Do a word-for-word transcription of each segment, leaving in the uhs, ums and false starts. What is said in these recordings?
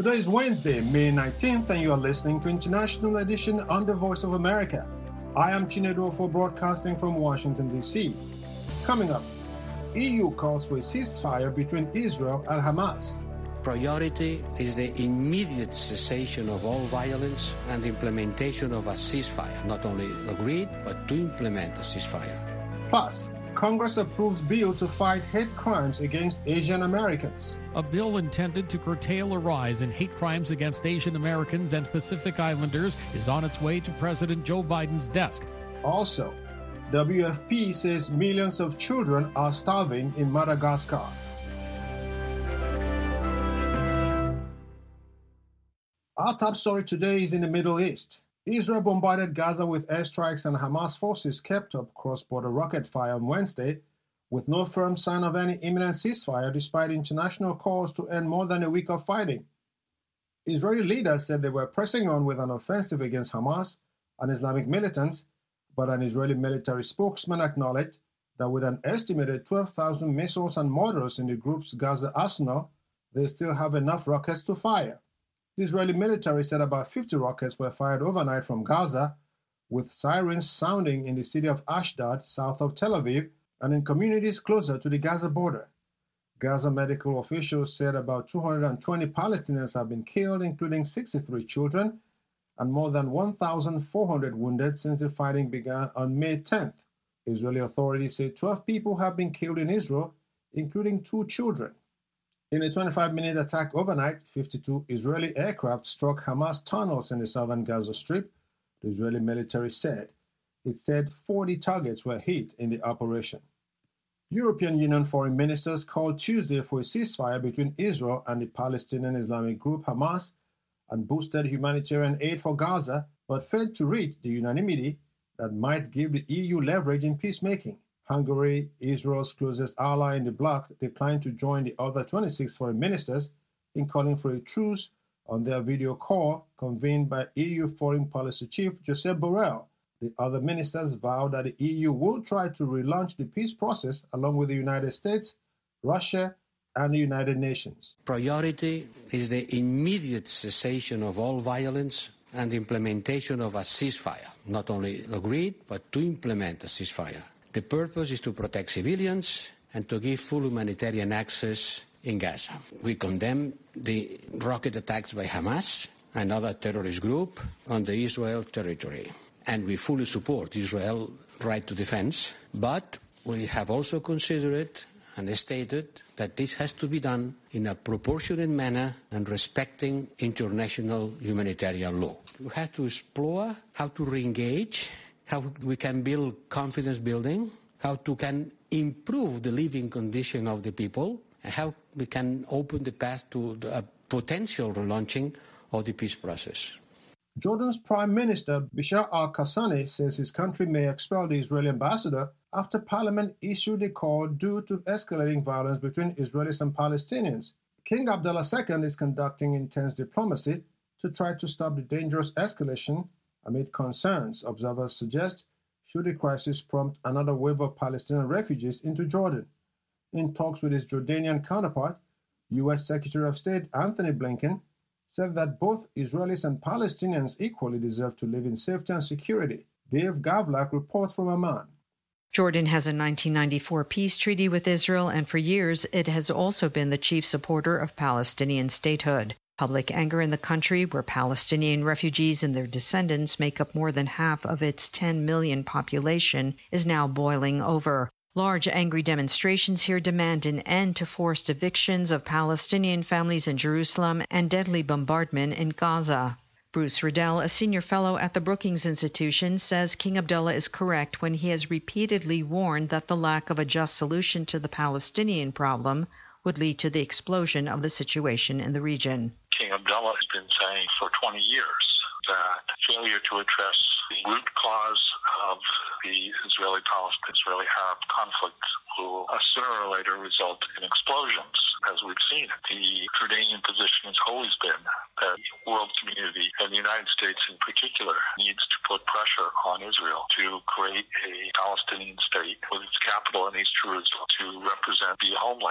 Today is Wednesday, May nineteenth, and you are listening to International Edition on the Voice of America. I am Chinedu for broadcasting from Washington, D C. Coming up, E U calls for a ceasefire between Israel and Hamas. Priority is the immediate cessation of all violence and the implementation of a ceasefire. Not only agreed, but to implement a ceasefire. Plus, Congress approves bill to fight hate crimes against Asian Americans. A bill intended to curtail a rise in hate crimes against Asian Americans and Pacific Islanders is on its way to President Joe Biden's desk. Also, W F P says millions of children are starving in Madagascar. Our top story today is in the Middle East. Israel bombarded Gaza with airstrikes and Hamas forces kept up cross-border rocket fire on Wednesday, with no firm sign of any imminent ceasefire despite international calls to end more than a week of fighting. Israeli leaders said they were pressing on with an offensive against Hamas and Islamic militants, but an Israeli military spokesman acknowledged that with an estimated twelve thousand missiles and mortars in the group's Gaza arsenal, they still have enough rockets to fire. The Israeli military said about fifty rockets were fired overnight from Gaza, with sirens sounding in the city of Ashdod, south of Tel Aviv, and in communities closer to the Gaza border. Gaza medical officials said about two hundred twenty Palestinians have been killed, including sixty-three children, and more than one thousand four hundred wounded since the fighting began on May tenth. Israeli authorities say twelve people have been killed in Israel, including two children. In a twenty-five minute attack overnight, fifty-two Israeli aircraft struck Hamas tunnels in the southern Gaza Strip, the Israeli military said. It said forty targets were hit in the operation. European Union foreign ministers called Tuesday for a ceasefire between Israel and the Palestinian Islamic group Hamas and boosted humanitarian aid for Gaza, but failed to reach the unanimity that might give the E U leverage in peacemaking. Hungary, Israel's closest ally in the bloc, declined to join the other twenty-six foreign ministers in calling for a truce on their video call convened by E U Foreign Policy Chief Josep Borrell. The other ministers vowed that the E U will try to relaunch the peace process along with the United States, Russia, and the United Nations. Priority is the immediate cessation of all violence and the implementation of a ceasefire. Not only agreed, but to implement a ceasefire. The purpose is to protect civilians and to give full humanitarian access in Gaza. We condemn the rocket attacks by Hamas, another terrorist group, on the Israel territory. And we fully support Israel's right to defense, but we have also considered and stated that this has to be done in a proportionate manner and respecting international humanitarian law. We have to explore how to re-engage, how we can build confidence building, how to can improve the living condition of the people, and how we can open the path to a potential relaunching of the peace process. Jordan's Prime Minister Bashar al-Qassani says his country may expel the Israeli ambassador after parliament issued a call due to escalating violence between Israelis and Palestinians. King Abdullah the Second is conducting intense diplomacy to try to stop the dangerous escalation amid concerns, observers suggest, should the crisis prompt another wave of Palestinian refugees into Jordan. In talks with his Jordanian counterpart, U S Secretary of State Anthony Blinken said that both Israelis and Palestinians equally deserve to live in safety and security. Dave Gavlak reports from Amman. Jordan has a nineteen ninety-four peace treaty with Israel, and for years it has also been the chief supporter of Palestinian statehood. Public anger in the country, where Palestinian refugees and their descendants make up more than half of its ten million population, is now boiling over. Large angry demonstrations here demand an end to forced evictions of Palestinian families in Jerusalem and deadly bombardment in Gaza. Bruce Riddell, a senior fellow at the Brookings Institution, says King Abdullah is correct when he has repeatedly warned that the lack of a just solution to the Palestinian problem would lead to the explosion of the situation in the region. King Abdullah has been saying for twenty years that failure to address the root cause of the Israeli-Palestinian-Israeli-Arab conflict will uh, sooner or later result in explosions, as we've seen. The Jordanian position has always been that the world community, and the United States in particular, needs to put pressure on Israel to create a Palestinian state with its capital in East Jerusalem to represent the homeland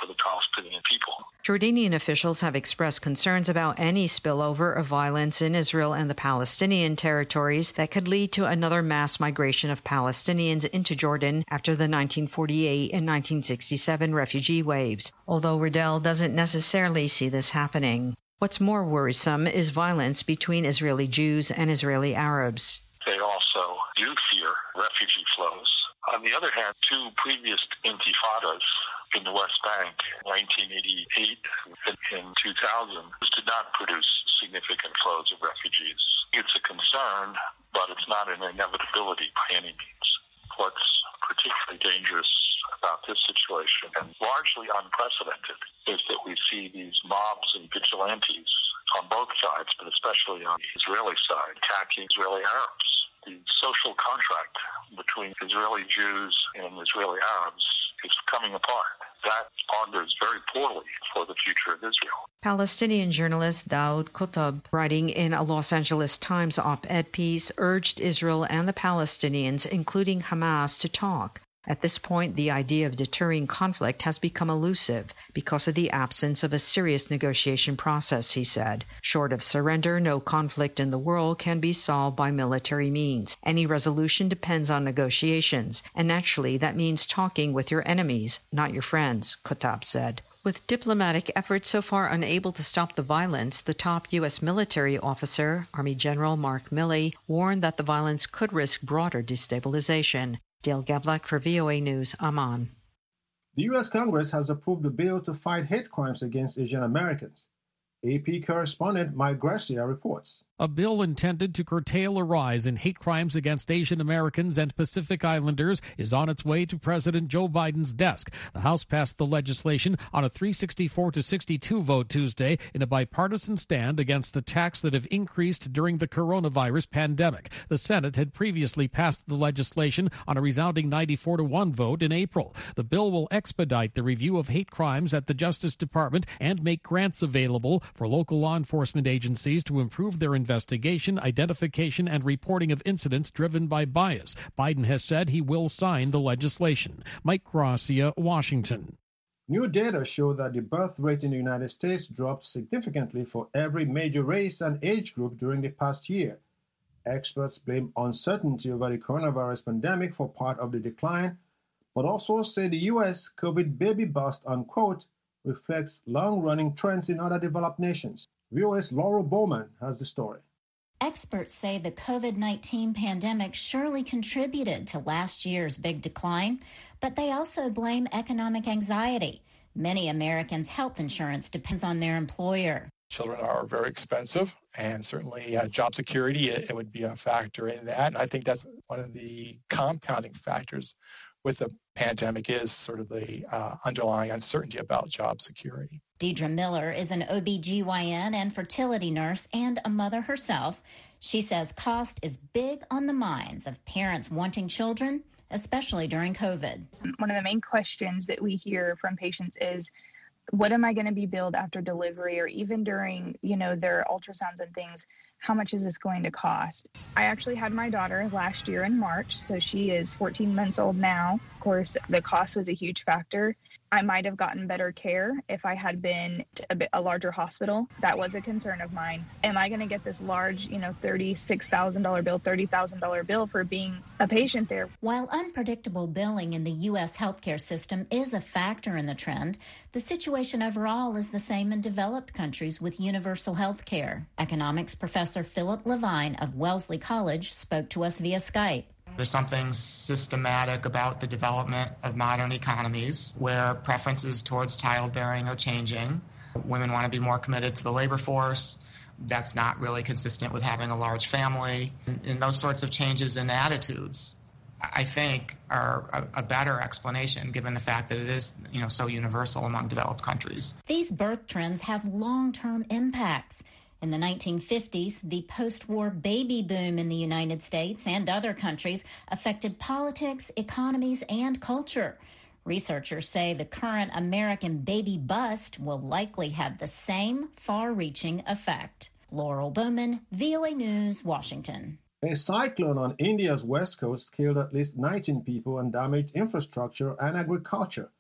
for the Palestinian people. Jordanian officials have expressed concerns about any spillover of violence in Israel and the Palestinian territories that could lead to another mass migration of Palestinians into Jordan after the nineteen forty-eight and nineteen sixty-seven refugee waves, although Riddell doesn't necessarily see this happening. What's more worrisome is violence between Israeli Jews and Israeli Arabs. They also do fear refugee flows. On the other hand, two previous intifadas in the West Bank, nineteen eighty-eight and in two thousand, did not produce significant flows of refugees. It's a concern, but it's not an inevitability by any means. What's particularly dangerous about this situation, and largely unprecedented, is that we see these mobs and vigilantes on both sides, but especially on the Israeli side, attacking Israeli Arabs. The social contract between Israeli Jews and Israeli Arabs is coming apart. That augurs very poorly for the future of Israel. Palestinian journalist Daoud Kutub, writing in a Los Angeles Times op-ed piece, urged Israel and the Palestinians, including Hamas, to talk. At this point, the idea of deterring conflict has become elusive because of the absence of a serious negotiation process, he said. Short of surrender, no conflict in the world can be solved by military means. Any resolution depends on negotiations, and naturally that means talking with your enemies, not your friends, Kuttab said. With diplomatic efforts so far unable to stop the violence, the top U S military officer, Army General Mark Milley, warned that the violence could risk broader destabilization. Dale Gavlak for V O A News, Amman. The U S Congress has approved a bill to fight hate crimes against Asian Americans. A P correspondent Mike Garcia reports. A bill intended to curtail a rise in hate crimes against Asian Americans and Pacific Islanders is on its way to President Joe Biden's desk. The House passed the legislation on a three sixty-four to sixty-two vote Tuesday in a bipartisan stand against attacks that have increased during the coronavirus pandemic. The Senate had previously passed the legislation on a resounding ninety-four to one vote in April. The bill will expedite the review of hate crimes at the Justice Department and make grants available for local law enforcement agencies to improve their investigation, identification, and reporting of incidents driven by bias. Biden has said he will sign the legislation. Mike Garcia, Washington. New data show that the birth rate in the United States dropped significantly for every major race and age group during the past year. Experts blame uncertainty over the coronavirus pandemic for part of the decline, but also say the U S COVID baby bust, unquote, reflects long-running trends in other developed nations. V O A's Laurel Bowman has the story. Experts say the COVID nineteen pandemic surely contributed to last year's big decline, but they also blame economic anxiety. Many Americans' health insurance depends on their employer. Children are very expensive, and certainly uh, job security, it, it would be a factor in that. And I think that's one of the compounding factors with the pandemic is sort of the uh, underlying uncertainty about job security. Deidre Miller is an O B G Y N and fertility nurse and a mother herself. She says cost is big on the minds of parents wanting children, especially during COVID. One of the main questions that we hear from patients is, what am I going to be billed after delivery, or even during, you know, their ultrasounds and things? How much is this going to cost? I actually had my daughter last year in March, so she is fourteen months old now. Of course, the cost was a huge factor. I might have gotten better care if I had been to a, bit, a larger hospital. That was a concern of mine. Am I going to get this large, you know, thirty-six thousand dollars bill, thirty thousand dollars bill for being a patient there? While unpredictable billing in the U S healthcare system is a factor in the trend, the situation overall is the same in developed countries with universal health care. Economics professor Philip Levine of Wellesley College spoke to us via Skype. There's something systematic about the development of modern economies where preferences towards childbearing are changing. Women want to be more committed to the labor force. That's not really consistent with having a large family. And, and those sorts of changes in attitudes, I think, are a, a better explanation given the fact that it is, you know, so universal among developed countries. These birth trends have long-term impacts. In the nineteen fifties, the post-war baby boom in the United States and other countries affected politics, economies, and culture. Researchers say the current American baby bust will likely have the same far-reaching effect. Laurel Bowman, V O A News, Washington. A cyclone on India's west coast killed at least nineteen people and damaged infrastructure and agriculture.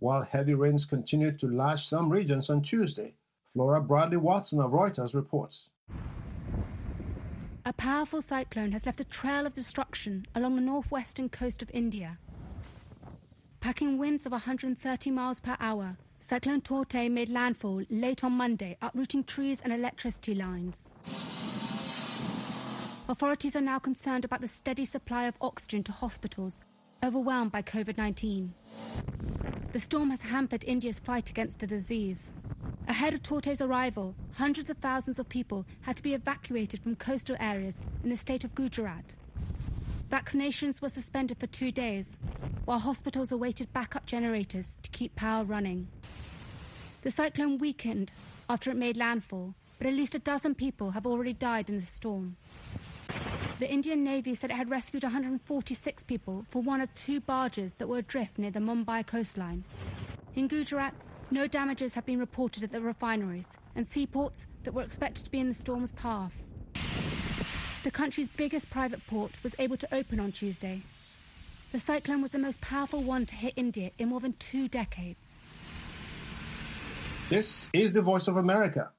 while heavy rains continued to lash some regions on Tuesday. Flora Bradley Watson of Reuters reports. A powerful cyclone has left a trail of destruction along the northwestern coast of India. Packing winds of one hundred thirty miles per hour, Cyclone Tauktae made landfall late on Monday, uprooting trees and electricity lines. Authorities are now concerned about the steady supply of oxygen to hospitals, overwhelmed by COVID nineteen. The storm has hampered India's fight against the disease. Ahead of Tauktae's arrival, hundreds of thousands of people had to be evacuated from coastal areas in the state of Gujarat. Vaccinations were suspended for two days, while hospitals awaited backup generators to keep power running. The cyclone weakened after it made landfall, but at least a dozen people have already died in the storm. The Indian Navy said it had rescued one hundred forty-six people for one of two barges that were adrift near the Mumbai coastline. In Gujarat, no damages have been reported at the refineries and seaports that were expected to be in the storm's path. The country's biggest private port was able to open on Tuesday. The cyclone was the most powerful one to hit India in more than two decades. This is the Voice of America.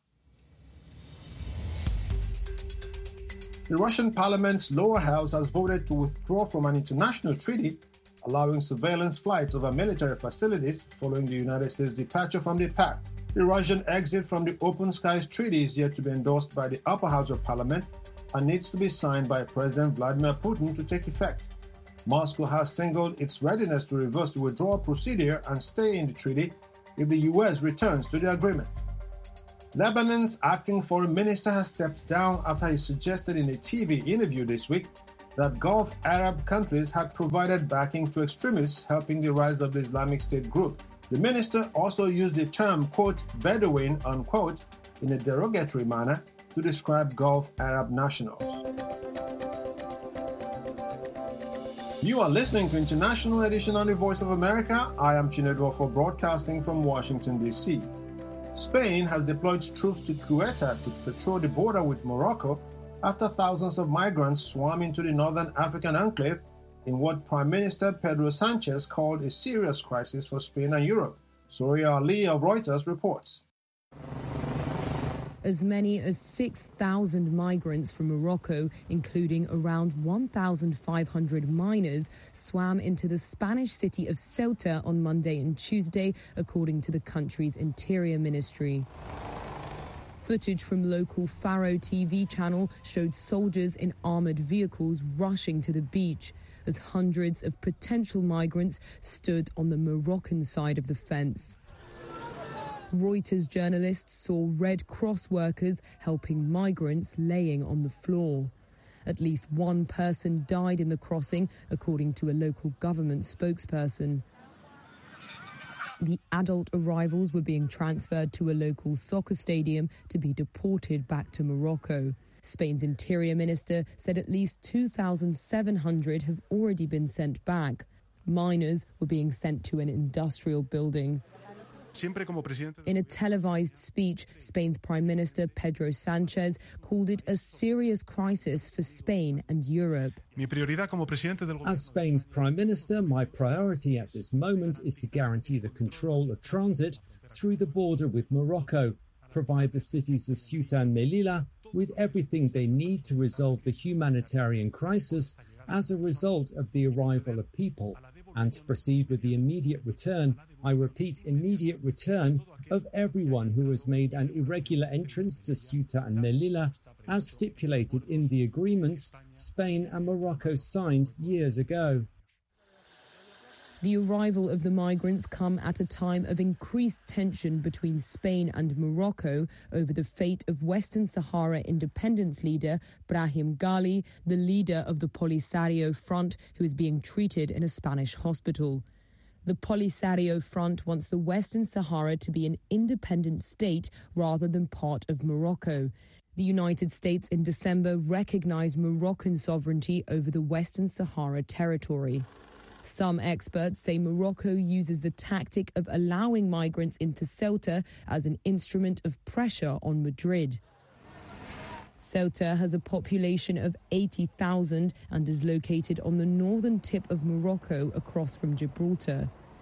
The Russian parliament's lower house has voted to withdraw from an international treaty allowing surveillance flights over military facilities following the United States' departure from the pact. The Russian exit from the Open Skies Treaty is yet to be endorsed by the upper house of parliament and needs to be signed by President Vladimir Putin to take effect. Moscow has signaled its readiness to reverse the withdrawal procedure and stay in the treaty if the U S returns to the agreement. Lebanon's acting foreign minister has stepped down after he suggested in a T V interview this week that Gulf Arab countries had provided backing to extremists helping the rise of the Islamic State group. The minister also used the term, quote, Bedouin, unquote, in a derogatory manner to describe Gulf Arab nationals. You are listening to International Edition on the Voice of America. I am Chinedu for broadcasting from Washington, D C. Spain has deployed troops to Ceuta to patrol the border with Morocco after thousands of migrants swam into the northern African enclave in what Prime Minister Pedro Sanchez called a serious crisis for Spain and Europe. Soria Ali of Reuters reports. As many as six thousand migrants from Morocco, including around one thousand five hundred minors, swam into the Spanish city of Ceuta on Monday and Tuesday, according to the country's interior ministry. Footage from local Faro T V channel showed soldiers in armoured vehicles rushing to the beach as hundreds of potential migrants stood on the Moroccan side of the fence. Reuters journalists saw Red Cross workers helping migrants laying on the floor. At least one person died in the crossing, according to a local government spokesperson. The adult arrivals were being transferred to a local soccer stadium to be deported back to Morocco. Spain's interior minister said at least two thousand seven hundred have already been sent back. Minors were being sent to an industrial building. In a televised speech, Spain's Prime Minister Pedro Sanchez called it a serious crisis for Spain and Europe. As Spain's Prime Minister, my priority at this moment is to guarantee the control of transit through the border with Morocco, provide the cities of Ceuta and Melilla with everything they need to resolve the humanitarian crisis as a result of the arrival of people, and to proceed with the immediate return, I repeat, immediate return of everyone who has made an irregular entrance to Ceuta and Melilla, as stipulated in the agreements Spain and Morocco signed years ago. The arrival of the migrants come at a time of increased tension between Spain and Morocco over the fate of Western Sahara independence leader Brahim Ghali, the leader of the Polisario Front, who is being treated in a Spanish hospital. The Polisario Front wants the Western Sahara to be an independent state rather than part of Morocco. The United States in December recognized Moroccan sovereignty over the Western Sahara territory. Some experts say Morocco uses the tactic of allowing migrants into Ceuta as an instrument of pressure on Madrid. Ceuta has a population of eighty thousand and is located on the northern tip of Morocco across from Gibraltar.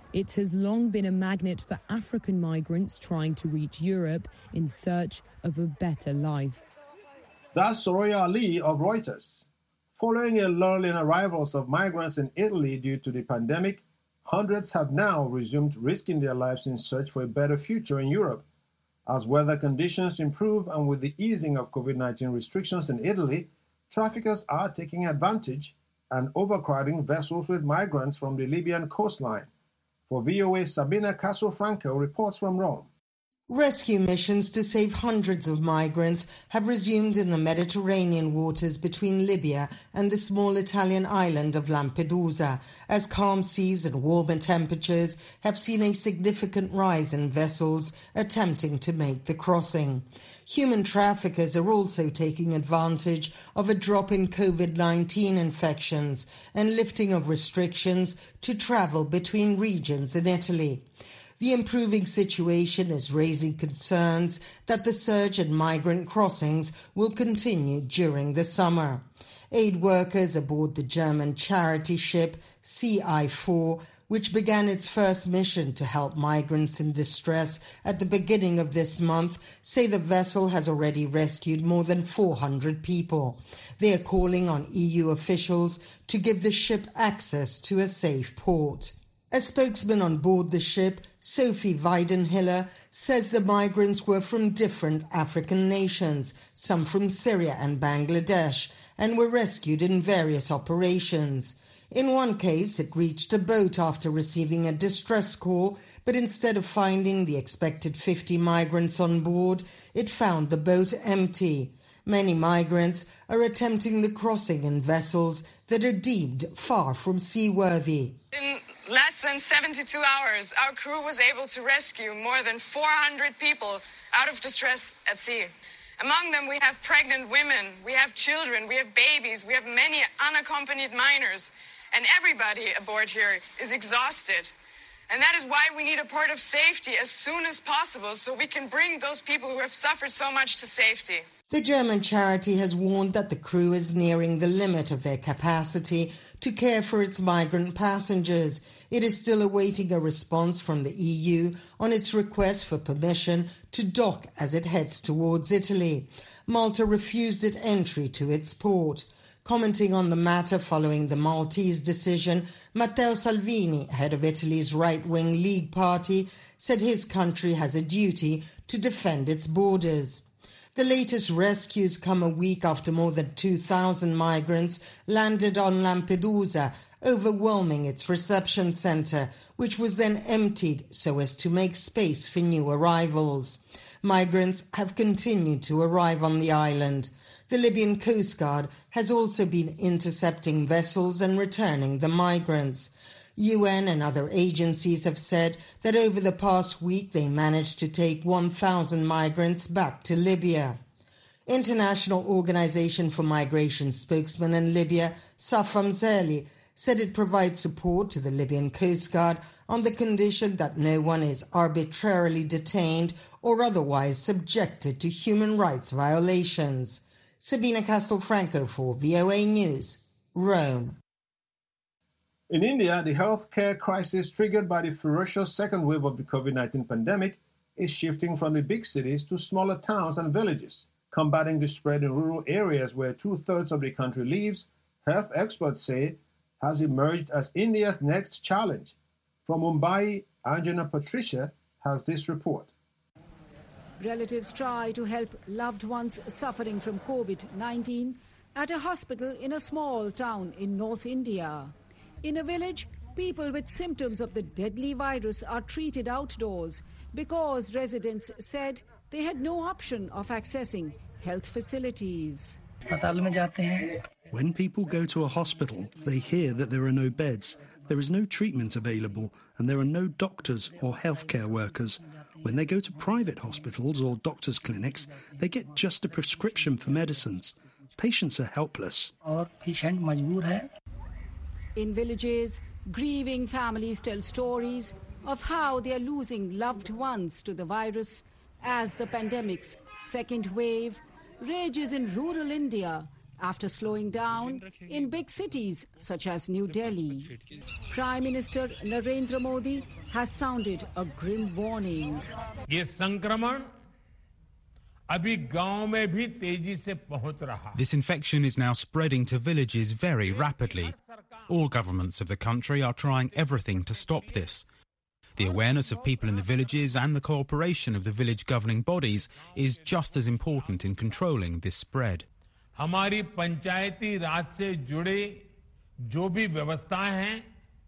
It has long been a magnet for African migrants trying to reach Europe in search of a better life. That's Soraya Ali of Reuters. Following a lull in arrivals of migrants in Italy due to the pandemic, hundreds have now resumed risking their lives in search for a better future in Europe. As weather conditions improve and with the easing of COVID nineteen restrictions in Italy, traffickers are taking advantage and overcrowding vessels with migrants from the Libyan coastline. For V O A, Sabina Castelfranco reports from Rome. Rescue missions to save hundreds of migrants have resumed in the Mediterranean waters between Libya and the small Italian island of Lampedusa, as calm seas and warmer temperatures have seen a significant rise in vessels attempting to make the crossing. Human traffickers are also taking advantage of a drop in COVID nineteen infections and lifting of restrictions to travel between regions in Italy. The improving situation is raising concerns that the surge in migrant crossings will continue during the summer. Aid workers aboard the German charity ship C I four, which began its first mission to help migrants in distress at the beginning of this month, say the vessel has already rescued more than four hundred people. They are calling on E U officials to give the ship access to a safe port. A spokesman on board the ship, Sophie Weidenhiller, says the migrants were from different African nations, some from Syria and Bangladesh, and were rescued in various operations. In one case, it reached a boat after receiving a distress call, but instead of finding the expected fifty migrants on board, it found the boat empty. Many migrants are attempting the crossing in vessels that are deemed far from seaworthy. In less than seventy-two hours, our crew was able to rescue more than four hundred people out of distress at sea. Among them, we have pregnant women, we have children, we have babies, we have many unaccompanied minors, and everybody aboard here is exhausted. And that is why we need a port of safety as soon as possible so we can bring those people who have suffered so much to safety. The German charity has warned that the crew is nearing the limit of their capacity to care for its migrant passengers. It is still awaiting a response from the E U on its request for permission to dock as it heads towards Italy. Malta refused it entry to its port. Commenting on the matter following the Maltese decision, Matteo Salvini, head of Italy's right-wing League Party, said his country has a duty to defend its borders. The latest rescues come a week after more than two thousand migrants landed on Lampedusa, overwhelming its reception centre, which was then emptied so as to make space for new arrivals. Migrants have continued to arrive on the island. The Libyan Coast Guard has also been intercepting vessels and returning the migrants. U N and other agencies have said that over the past week they managed to take one thousand migrants back to Libya. International Organization for Migration spokesman in Libya, Safam Zeli, said it provides support to the Libyan Coast Guard on the condition that no one is arbitrarily detained or otherwise subjected to human rights violations. Sabina Castelfranco for V O A News, Rome. In India, the healthcare crisis triggered by the ferocious second wave of the COVID nineteen pandemic is shifting from the big cities to smaller towns and villages. Combating the spread in rural areas where two-thirds of the country lives, health experts say, has emerged as India's next challenge. From Mumbai, Anjana Patricia has this report. Relatives try to help loved ones suffering from COVID nineteen at a hospital in a small town in North India. In a village, people with symptoms of the deadly virus are treated outdoors because residents said they had no option of accessing health facilities. When people go to a hospital, they hear that there are no beds, there is no treatment available, and there are no doctors or healthcare workers. When they go to private hospitals or doctors' clinics, they get just a prescription for medicines. Patients are helpless. In villages, grieving families tell stories of how they are losing loved ones to the virus as the pandemic's second wave rages in rural India after slowing down in big cities such as New Delhi. Prime Minister Narendra Modi has sounded a grim warning. This infection is now spreading to villages very rapidly. All governments of the country are trying everything to stop this. The awareness of people in the villages and the cooperation of the village governing bodies is just as important in controlling this spread. हमारी पंचायती राज से जुड़े जो भी व्यवस्थाएं हैं,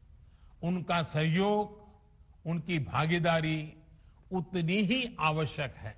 उनका सहयोग, उनकी भागीदारी उतनी ही आवश्यक है.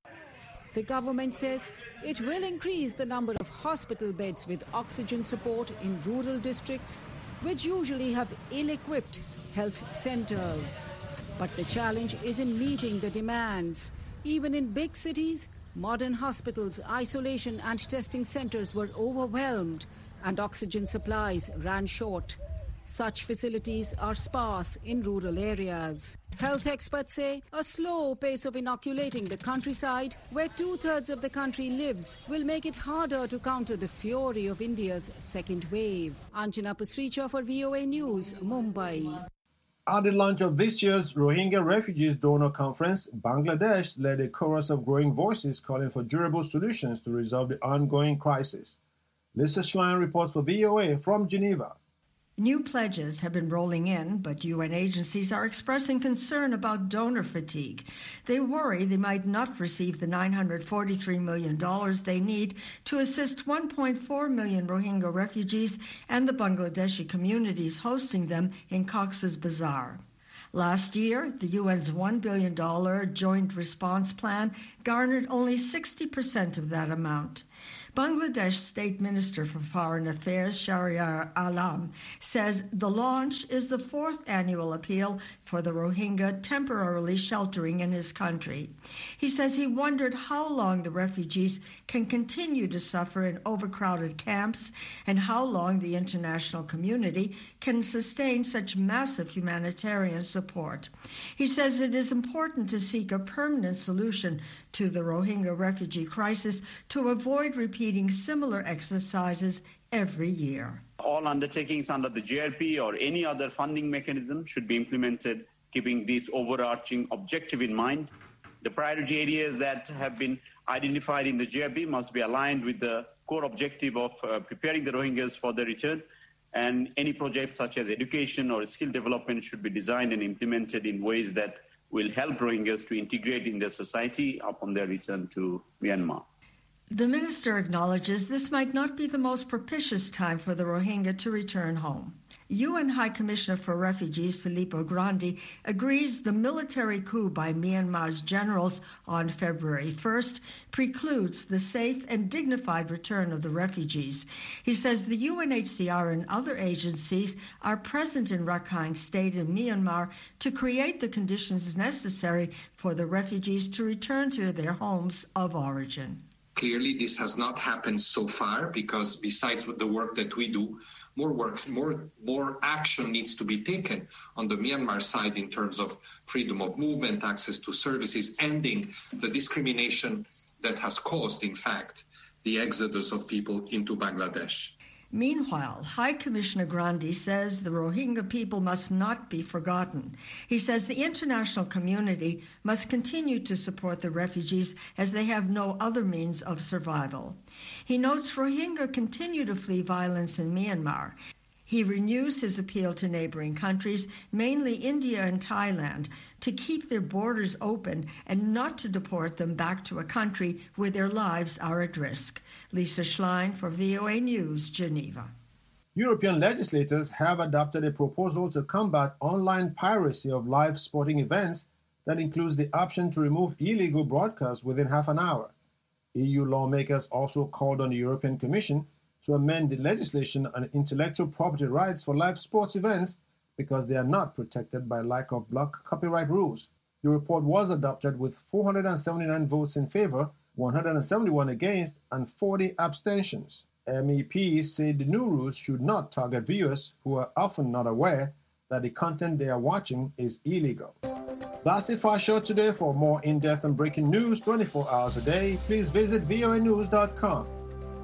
The government says it will increase the number of hospital beds with oxygen support in rural districts, which usually have ill-equipped health centers. But the challenge is in meeting the demands. Even in big cities, modern hospitals, isolation and testing centers were overwhelmed and oxygen supplies ran short. Such facilities are sparse in rural areas. Health experts say a slow pace of inoculating the countryside, where two-thirds of the country lives, will make it harder to counter the fury of India's second wave. Anjana Pasricha for V O A News, Mumbai. At the launch of this year's Rohingya Refugees Donor Conference, Bangladesh led a chorus of growing voices calling for durable solutions to resolve the ongoing crisis. Lisa Schlein reports for V O A from Geneva. New pledges have been rolling in, but U N agencies are expressing concern about donor fatigue. They worry they might not receive the nine hundred forty-three million dollars they need to assist one point four million Rohingya refugees and the Bangladeshi communities hosting them in Cox's Bazar. Last year, the U N's one billion dollars Joint Response Plan garnered only sixty percent of that amount. Bangladesh State Minister for Foreign Affairs, Shahriar Alam, says the launch is the fourth annual appeal for the Rohingya temporarily sheltering in his country. He says he wondered how long the refugees can continue to suffer in overcrowded camps and how long the international community can sustain such massive humanitarian support. He says it is important to seek a permanent solution to the Rohingya refugee crisis to avoid repeating similar exercises every year. All undertakings under the J R P or any other funding mechanism should be implemented, keeping this overarching objective in mind. The priority areas that have been identified in the J R P must be aligned with the core objective of uh, preparing the Rohingyas for their return, and any projects such as education or skill development should be designed and implemented in ways that will help Rohingyas to integrate in their society upon their return to Myanmar. The minister acknowledges this might not be the most propitious time for the Rohingya to return home. U N High Commissioner for Refugees Filippo Grandi agrees the military coup by Myanmar's generals on February first precludes the safe and dignified return of the refugees. He says the U N H C R and other agencies are present in Rakhine State in Myanmar to create the conditions necessary for the refugees to return to their homes of origin. Clearly, this has not happened so far because besides the work that we do, more work, more, more action needs to be taken on the Myanmar side in terms of freedom of movement, access to services, ending the discrimination that has caused, in fact, the exodus of people into Bangladesh. Meanwhile, High Commissioner Grandi says the Rohingya people must not be forgotten. He says the international community must continue to support the refugees as they have no other means of survival. He notes Rohingya continue to flee violence in Myanmar. He renews his appeal to neighboring countries, mainly India and Thailand, to keep their borders open and not to deport them back to a country where their lives are at risk. Lisa Schlein for V O A News, Geneva. European legislators have adopted a proposal to combat online piracy of live sporting events that includes the option to remove illegal broadcasts within half an hour. E U lawmakers also called on the European Commission to amend the legislation on intellectual property rights for live sports events because they are not protected by lack of block copyright rules. The report was adopted with four hundred seventy-nine votes in favor, one hundred seventy-one against, and forty abstentions. M E Ps say the new rules should not target viewers who are often not aware that the content they are watching is illegal. That's it for our show today. For more in-depth and breaking news twenty-four hours a day, please visit V O A news dot com.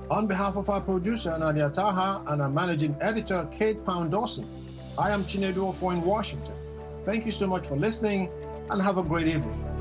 On behalf of our producer, Nadia Taha, and our managing editor, Kate Pound-Dawson, I am Chinedu Ofo in Washington. Thank you so much for listening, and have a great evening.